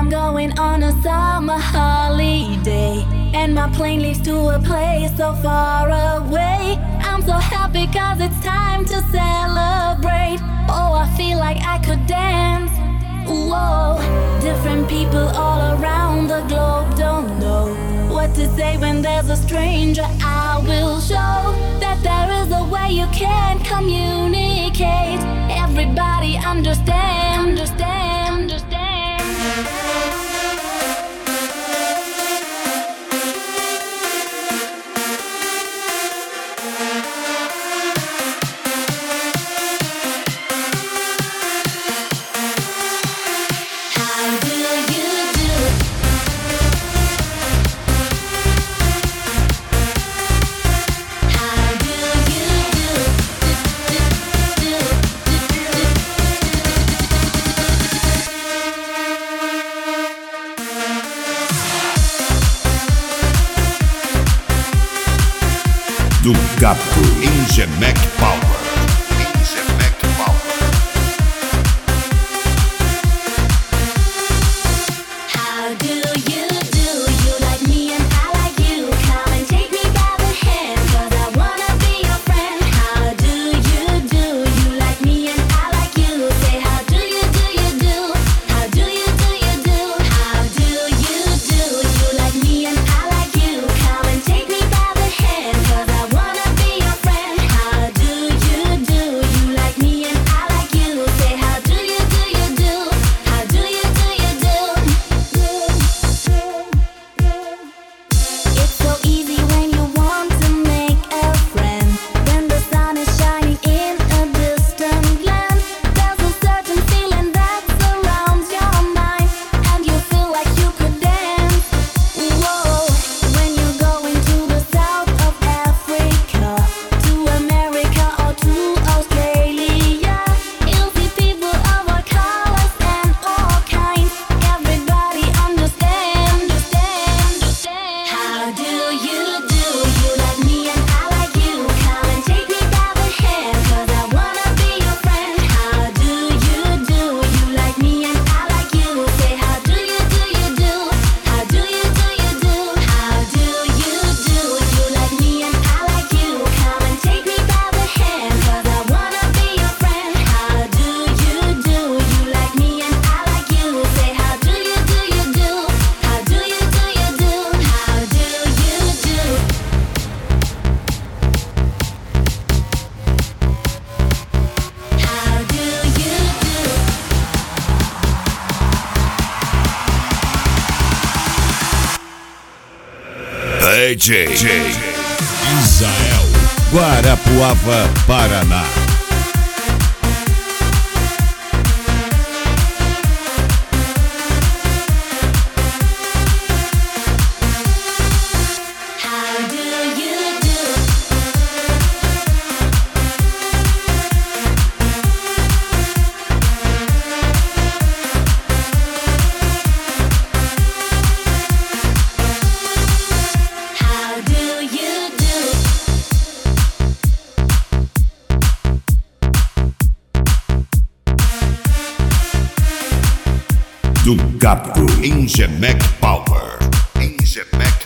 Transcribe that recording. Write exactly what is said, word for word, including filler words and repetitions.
I'm going on a summer holiday, and my plane leaves to a place so far away. I'm so happy cause it's time to celebrate. Oh, I feel like I could dance. Whoa, different people all around the globe don't know what to say when there's a stranger. I will show that there is a way you can communicate. Everybody understand, understand, understand. Do Gato Ingemec Power. Ingemec Power. How do you do? You like me and I like you. Come and take me by the hand, cause I wanna be your friend. How do you do? You like me and I like you. Say how do you do you do? How do you do you do? How do you do? You like me and I like you. Come and take me by the hand, cause I wanna be your friend. How do you do? You like me and I like you. Say how do you do you do? How do you do you do? It's so easy when you want to make a friend. When the sun is shining in a distant land, there's a certain feeling that surrounds your mind, and you feel like you could dance. Whoa, when you're going to the south of Africa, to America or to Australia, you'll see people of all colors and all kinds. Everybody understand, understand, understand. How do you do? You like me and I like you. Come and take me by the hand, cause I wanna be your friend. How do you do? You like me and I like you. Say how do you do you do? How do you do you do? How do you do? You like me and I like you. Come and take me by the hand, cause I wanna be your friend. How do you do? You like me and I like you. Say how do you do you do? How do you do you do? How do you do? How do you do? D J Isael, Guarapuava, Paraná. How do you do? How do you do? Do Gato Ingemec Power. Ingemec